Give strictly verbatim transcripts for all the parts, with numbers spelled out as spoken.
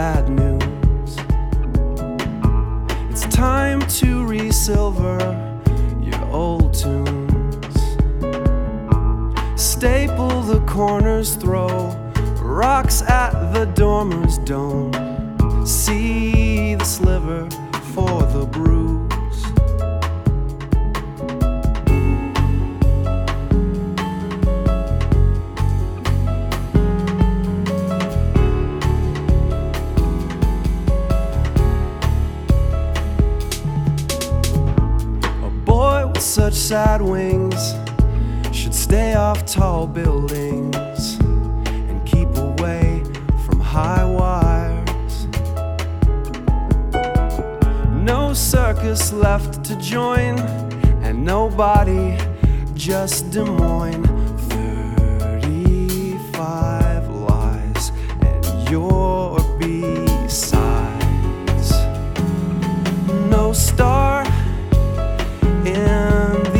bad news. It's time to re-silver your old tunes. Staple the corners, throw rocks at the dormers. Don't see the sliver for the bruise. Such sad wings should stay off tall buildings and keep away from high wires. No circus left to join, and nobody, just Des Moines. Thirty-five lies and your B-sides. No star in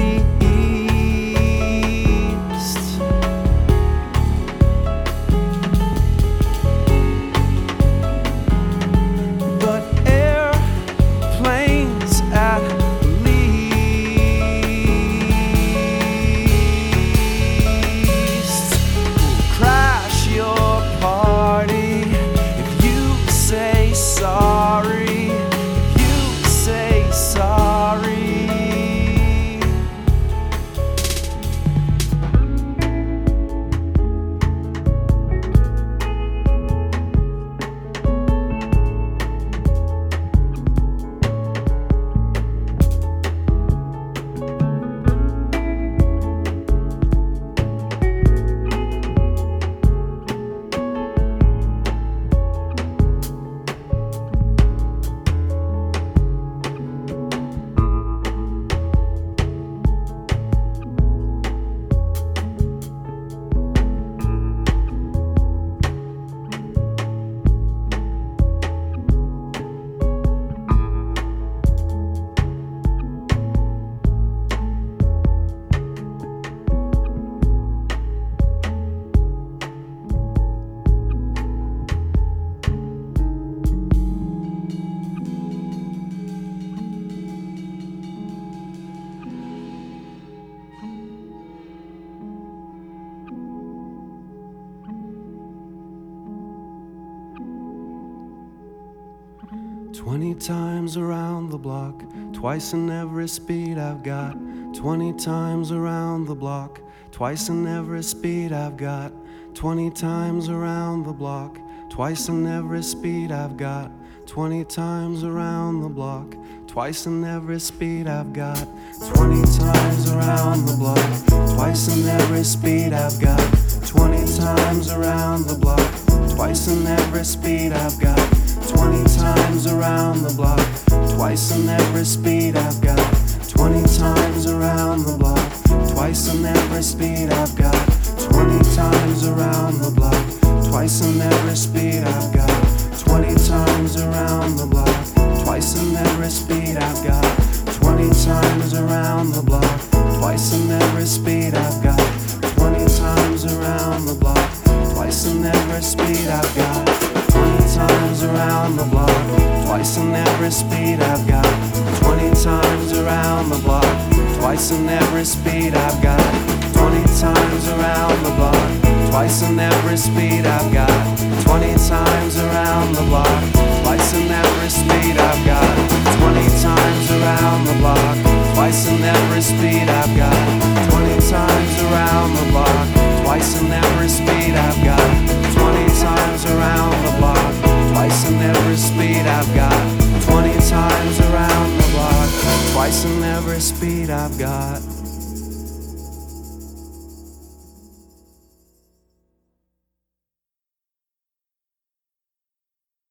Twenty times around the block, twice in every speed I've got. Twenty times around the block, twice in every speed I've got. Twenty times around the block, twice in every speed I've got. Twenty times around the block, twice in every speed I've got. Twenty times around the block, twice in every speed I've got. Twenty times around the block, twice in every speed I've got. Twenty times around the block, twice in every speed I've got. Twenty times around the block, twice in every speed I've got. Twenty times around the block, twice in every speed I've got. Twenty times around the block, twice in every speed I've got. Twenty times around the block, twice in every speed I've got. Twenty times around the block, twice in every speed I've got. Twenty times around the block, twice in every speed I've got. Twenty times around the block, twice in every speed I've got. Twenty times around the block, twice in every speed I've got. Twenty times around the block, twice in every speed I've got. Twenty times around the block, twice in every speed I've got. Twenty times around the block, twice in every speed I've got. Twenty times around the block, twice in every speed I've got. Twenty times around the block, twice in every speed I've got.